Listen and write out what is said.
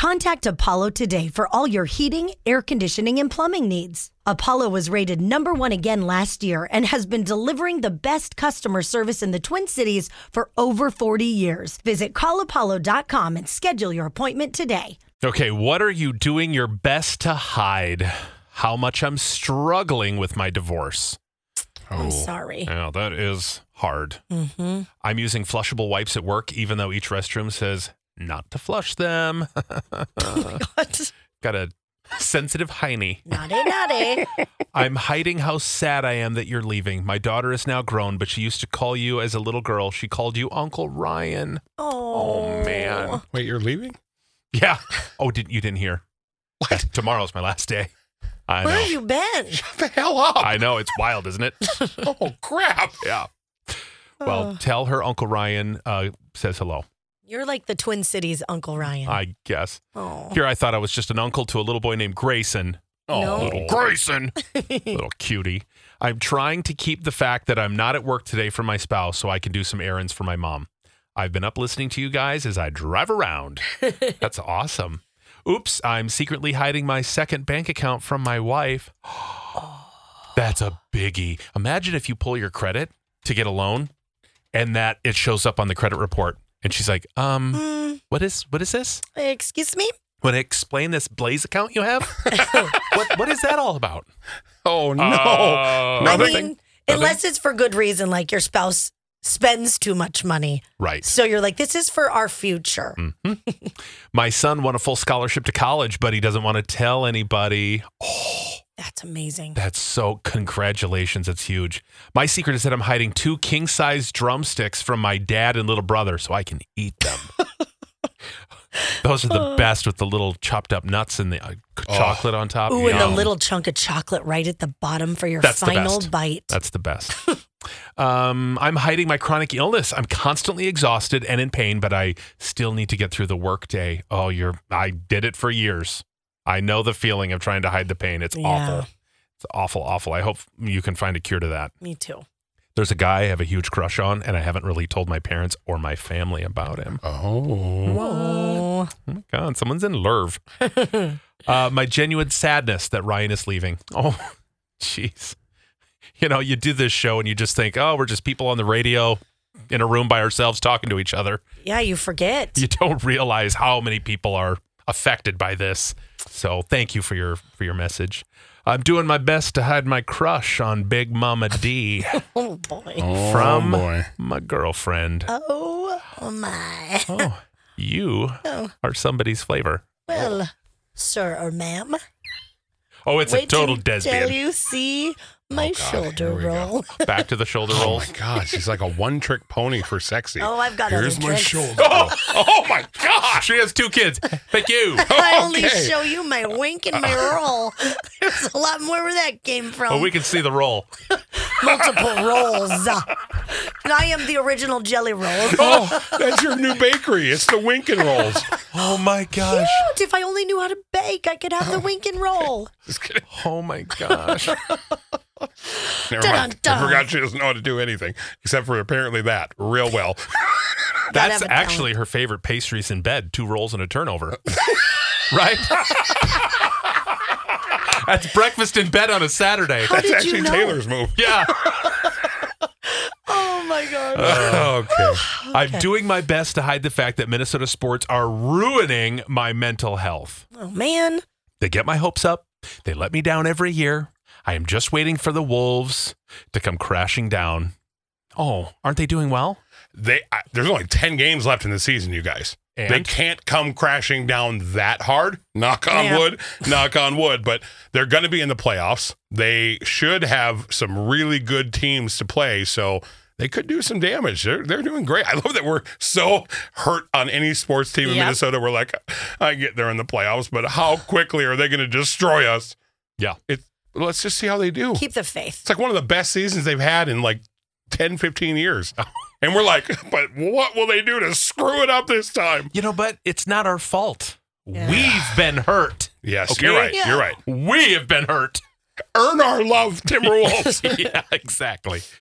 Contact Apollo today for all your heating, air conditioning, and plumbing needs. Apollo was rated #1 again last year and has been delivering the best customer service in the Twin Cities for over 40 years. Visit callapollo.com and schedule your appointment today. Okay, what are you doing your best to hide? How much I'm struggling with my divorce. I'm sorry. Yeah, that is hard. Mm-hmm. I'm using flushable wipes at work, even though each restroom says not to flush them. Oh my God. Got a sensitive hiney. Naughty. I'm hiding how sad I am that you're leaving. My daughter is now grown, but she used to call you as a little girl. She called you Uncle Ryan. Oh man. Wait, you're leaving? Yeah. Oh, you didn't hear? What? Tomorrow's my last day. I know. Where have you been? Shut the hell up. I know. It's wild, isn't it? Oh, crap. Yeah. Well, tell her Uncle Ryan says hello. You're like the Twin Cities Uncle Ryan. I guess. Oh. Here, I thought I was just an uncle to a little boy named Grayson. Oh, No. little Grayson. Little cutie. I'm trying to keep the fact that I'm not at work today for my spouse so I can do some errands for my mom. I've been up listening to you guys as I drive around. That's awesome. Oops, I'm secretly hiding my second bank account from my wife. That's a biggie. Imagine if you pull your credit to get a loan and that it shows up on the credit report. And she's like, what is this? Excuse me? Want to explain this Blaze account you have? What is that all about? Oh, no. I Nothing? mean, unless it's for good reason, like your spouse spends too much money. Right. So you're like, this is for our future. Mm-hmm. My son won a full scholarship to college, but he doesn't want to tell anybody. Oh, That's amazing. that's so congratulations. That's huge. My secret is that I'm hiding 2 king-size drumsticks from my dad and little brother so I can eat them. Those are the best with the little chopped up nuts and the chocolate on top. Ooh, and the Yum. little chunk of chocolate right at the bottom for your That's the final best. bite. That's the best. I'm hiding my chronic illness. I'm constantly exhausted and in pain, but I still need to get through the workday. Oh, I did it for years. I know the feeling of trying to hide the pain. It's awful. It's awful, awful. I hope you can find a cure to that. Me too. There's a guy I have a huge crush on, and I haven't really told my parents or my family about him. Oh. Oh. Oh my God, someone's in love. My genuine sadness that Ryan is leaving. Oh, jeez. You know, you do this show and you just think, oh, we're just people on the radio in a room by ourselves talking to each other. Yeah, you forget. You don't realize how many people are affected by this. So thank you for your message. I'm doing my best to hide my crush on Big Mama D Oh, boy. Oh, from boy. my girlfriend. Oh, my. Oh, you are somebody's flavor. Well, sir or ma'am. Oh, it's a total till desbian. you see my shoulder here we go. roll. Back to the shoulder Oh, rolls. my God. She's like a one-trick pony for sexy. Oh, I've got Here's other my tricks. shoulder. Oh my gosh. She has 2 kids. Thank you. I only Okay. show you my wink and my roll. There's a lot more where that came from. Well, we can see the roll. Multiple rolls. And I am the original jelly roll. Oh, that's your new bakery. It's the Winkin' Rolls. Oh my gosh. Cute. If I only knew how to bake, I could have the wink and roll. Just kidding. Oh my gosh. Never Dun, mind. dun. I forgot she doesn't know how to do anything except for apparently that real well. That's have a actually her favorite pastries in bed, 2 rolls and a turnover. Right? That's breakfast in bed on a Saturday. How That's did actually you know? Taylor's move. Yeah. Oh, my God. Okay. I'm doing my best to hide the fact that Minnesota sports are ruining my mental health. Oh, man. They get my hopes up. They let me down every year. I am just waiting for the Wolves to come crashing down. Oh, aren't they doing well? There's only 10 games left in the season, you guys. And? They can't come crashing down that hard. Knock on Yeah. wood. Knock on wood. But they're going to be in the playoffs. They should have some really good teams to play. So they could do some damage. They're doing great. I love that we're so hurt on any sports team in Yep. Minnesota. We're like, I get there in the playoffs, but how quickly are they going to destroy us? Yeah. Let's just see how they do. Keep the faith. It's like one of the best seasons they've had in like 10, 15 years. And we're like, but what will they do to screw it up this time? You know, but it's not our fault. Yeah. We've been hurt. Yes, Okay. you're right. Yeah. You're right. We have been hurt. Earn our love, Timberwolves. Yeah, exactly.